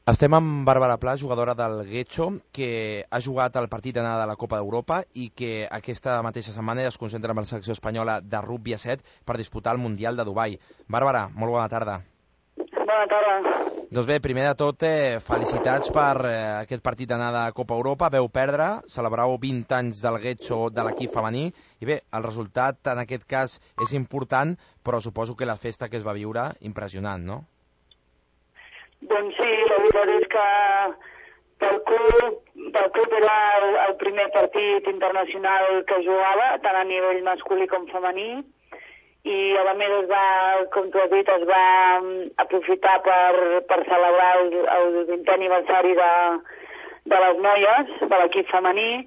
Estem amb Bàrbara Pla, jugadora del Getxo, que ha jugat el partit d'anada de la Copa d'Europa i que aquesta mateixa setmana es concentra amb la selecció espanyola de rugby a 7 per disputar el Mundial de Dubai. Bàrbara, molt bona tarda. Bona tarda. Doncs bé, primer de tot, felicitats per aquest partit d'anada a Copa Europa. Veu perdre, celebrau 20 anys del Getxo de l'equip femení. I bé, el resultat en aquest cas és important, però suposo que la festa que es va viure, impressionant, no? Doncs sí, la veritat és que pel club era el primer partit internacional que jugava, tant a nivell masculí com femení, i a més com tu has dit, es va aprofitar per celebrar el 20è aniversari de les noies, de l'equip femení.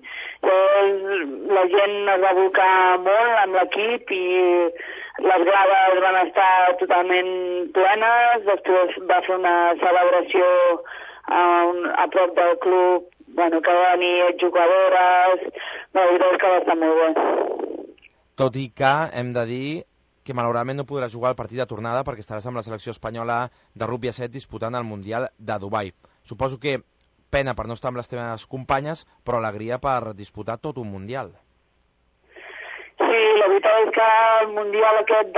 La gent es va volcar molt amb l'equip i les grades van estar totalment plenes. Després va fer una celebració a prop del club, que va venir jugadores. La veritat és que va estar molt bé. Tot i que hem de dir que malauradament no podràs jugar el partit de tornada perquè estaràs amb la selecció espanyola de rugby a 7 disputant el Mundial de Dubai. Suposo que pena per no estar amb les teves companyes, però alegria per disputar tot un Mundial. Sí, la veritat és que el Mundial aquest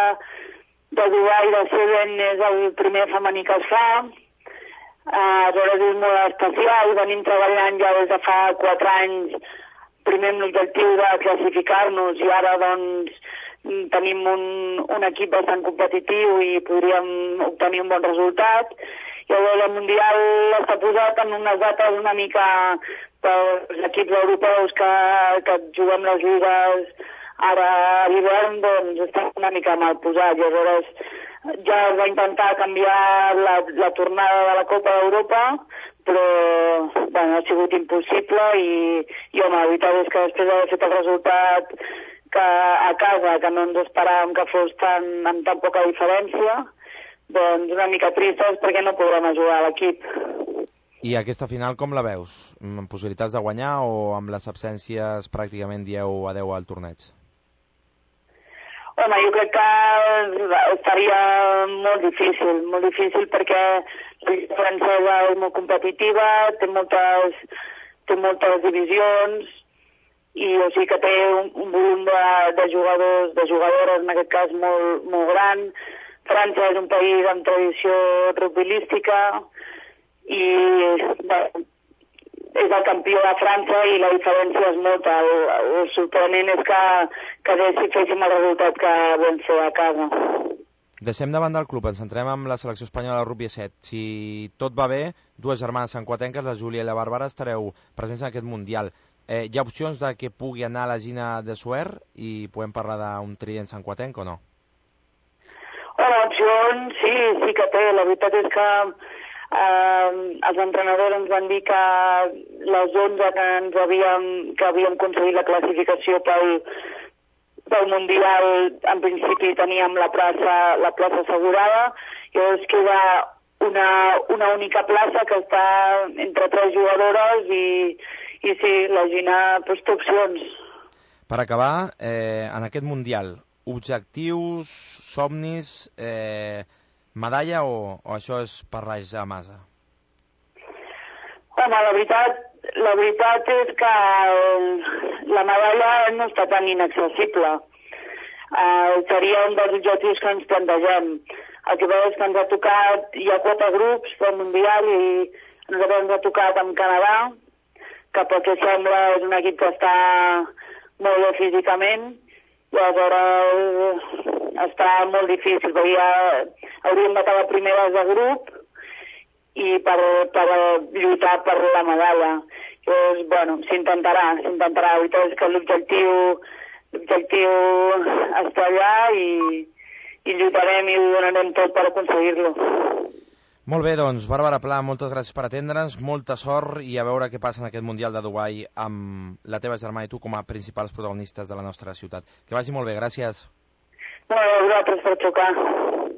de Dubai de Seven és el primer femení que es fa. Aleshores és molt especial, venim treballant ja des de fa 4 anys, primer amb l'objectiu de classificar-nos i ara doncs tenim un equip bastant competitiu i podríem obtenir un bon resultat. I el Mundial està posat en unes dates una mica pels equips europeus que juguem les lligues ara a l'hivern, doncs està una mica mal posat. Llavors ja es va intentar canviar la tornada de la Copa d'Europa, però ha sigut impossible i home, la veritat és que després d'haver fet el resultat que a casa, que no ens esperàvem que fos amb tan poca diferència, doncs una mica tristes perquè no podrem ajudar a l'equip. I aquesta final com la veus? Amb possibilitats de guanyar o amb les absències pràcticament dieu adeu al torneig? Home, jo crec que estaria molt difícil perquè la lliga francesa és molt competitiva, té moltes divisions, i o sigui que té un volum de jugadors, de jugadores en aquest cas molt gran. França és un país amb tradició rugbilística i és el campió de França i la diferència és molta. El sorprenent és que si féssim el resultat que vam fer a casa. Deixem de banda el club, ens centrem en la selecció espanyola de rugby a 7. Si tot va bé, dues germanes santquatenques, la Júlia i la Bàrbara, estareu presents en aquest Mundial. Hi ha opcions de que pugui anar a la Gina de Suert i podem parlar d'un trident santquatenc o no? Opcions sí que té. La veritat és que els entrenadors ens van dir que les 11 que havíem aconseguit la classificació pel Mundial, en principi teníem la plaça assegurada, i llavors queda una única plaça que està entre 3 jugadores i sí, la Gina té opcions. Per acabar, en aquest Mundial, objectius, somnis, medalla o això és per rajar massa? Home, la veritat és que la medalla no està tan inaccessible. Seria un dels objectius que ens plantegem. El que veus que ens ha tocat, hi ha 4 grups pel Mundial i ens ha tocat amb Canadà, que pel que sembla és un equip que està molt bé físicament, i aleshores està molt difícil, perquè hauríem d'acabar primeres de grup i per lluitar per la medalla. Llavors, s'intentarà. La veritat és que l'objectiu està allà i lluitarem i ho donarem tot per aconseguir-lo. Molt bé, doncs, Bàrbara Pla, moltes gràcies per atendre'ns, molta sort i a veure què passa en aquest Mundial de Dubai amb la teva germana i tu com a principals protagonistes de la nostra ciutat. Que vagi molt bé, gràcies. Molt bé, a vosaltres per trucar.